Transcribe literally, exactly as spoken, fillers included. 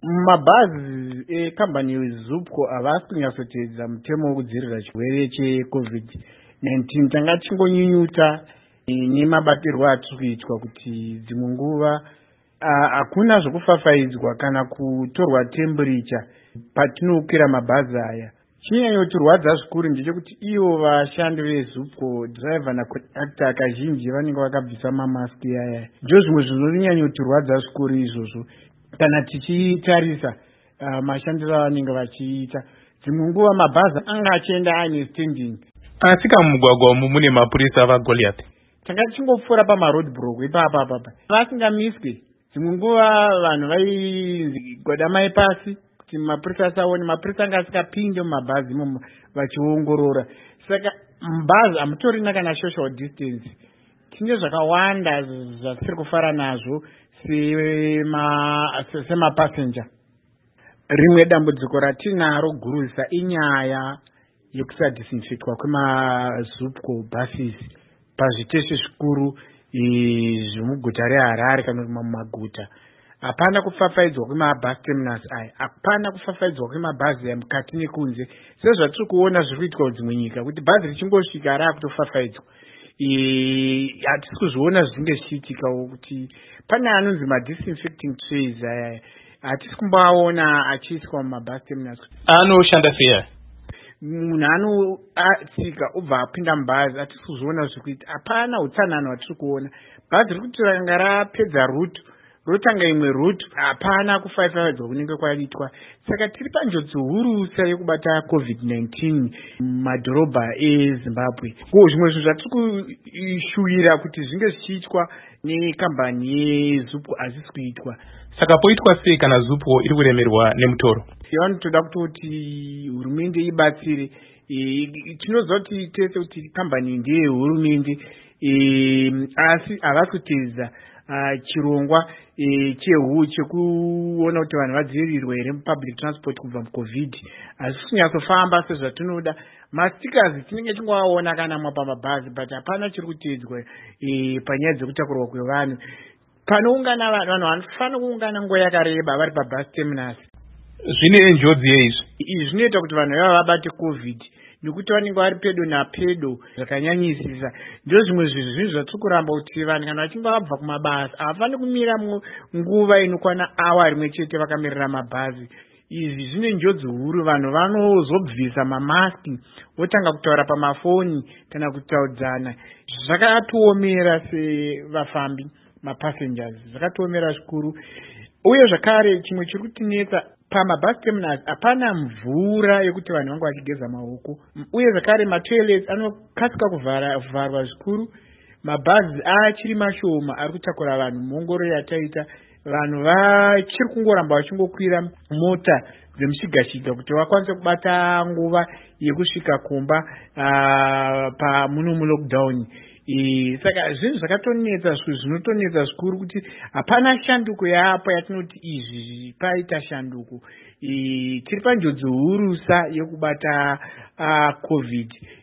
Mabhazi ekambani yeZupco havasi kunyatsoteedza mutemo wekudzivirira chirwere checovid nineteen. Tanga tichingonyunyuta nemabatirwo atiri kuitwa kuti dzimwe nguva hakuna zvokufafaidzwa kana kutorwa temperature patinokwira mabhazi aya. Chinyanyotirwadza zvikuru ndechekuti ivo vashandi veZupco, driver naconductor kazhinji vanenge vakabvisa mamaski aya. Ndo zvimwe zvinonyanyotirwadza zvikuru izvozvo kana tichitarisa uh, mashandiro avanenge vachiita. Dzimwe nguva mabhazi anga achienda aine standing. Asika mumugwagwa umu mune mapurisa vaGoliath. Tanga tichingopfuura pamaroadblock ipapa apapa vasingamiswi. Dzimwe nguva vanhu vaigwadamai pasi kuti mapurisa asaone. Mapurisa anga asikapinde mumabhazi imomo vachiongorora. Saka mubhazi hamutorina kana social distance. Tine zvakawanda zvatisiri kufara nazvo semapassenger. Rimwe dambudziko ratinaro gurusa inyaya yekusadhisinfectwa kwemaZupco buses pazviteshi zvikuru zvemuguta reHarare kana mumaguta. Hapana kufafaidzwa kwemabus terminals aya, hapana kufafaidzwa kwemabhazi aya mukati nekunze. Sezvatiri kuona zviri kuitwa kudzimwe nyika kuti bhazi richingosvika raakutofafaidzwa. Hatisi kuzviona zvinenge zvichiitika kuti pane anonzi madisinfecting trays aya hatisi kumbaona achiiswa mumabus terminals. Anoshanda sei? Munhu anotsika obva apinda mubhazi hatisi kuzviona zviri kuita. Hapana utsanana hwatiri kuona. Bhazi riri kuti ranga rapedza route rotanga imwe route, hapana kufafaidzwa kunenge kwaitwa. Saka tiri panjodzi hurusa yekubata covid nineteen mumadhorobha eZimbabwe. Ko zvimwe zvinhu zvatiri kushuvira kuti zvinge zvichiitwa nekambani yeZupco hazvisi kuitwa. Saka poitwa sei kana Zupco iri kuremerwa nemutoro? Vanotoda kuti hurumende ibatsire. Tinoziva kuti tese kuti kambani ndeye hurumende, asi havasi kuteedza chirongwa chehu chekuona kuti vanhu vadzivirirwe here mupublic transport kubva mucovid. Hazvisi kunyatsofamba sezvatinoda. Mastikers tinenge tingoaona kana mwa pamabhazi but hapana chiri kuteedzwa panyaya dzekutakurwa kwevanhu. Panoungana vanhu vanofanira kuungana nguva yakareba vari pabus terminals. Zvine njodzi yeizvi. Izvi zvinoita kuti vanhu vava vabate covid nekuti vanenge vari pedo napedo zvakanyanyisisa. Ndo zvimwe zvinhu zvatiri kuramba kuti vanhu kana vachinge vabva kumabasa havafaniri kumira nguva inokwana awa rimwe chete vakamirira mabhazi. Izvi zvine njodzi huru. Vanhu vanozobvisa mamaski votanga kutaura pamafoni kana kutaudzana. Zvakatiomera sevafambi mapassengers, zvakatiomera zvikuru. Uye zvakare chimwe chiri kutinetsa pamabus terminals hapana mvura yekuti vanhu vange vachigeza maoko. Uye zvakare matoilets anokasika kuvharwa zvikuru. Mabhazi achiri mashoma ari kutakura vanhu. Muongoro yataita vanhu vachiri kungoramba vachingokwira mota dzemushigashiga kuti vakwanise kubata nguva yekusvika kumba pamuno mulockdown. Saka zvinhu zvakatonetsa zvinotonetsa zvikuru kuti hapana shanduko yapo yatinoti izvi paita shanduko. Tiri panjodzi hurusa yekubata covid.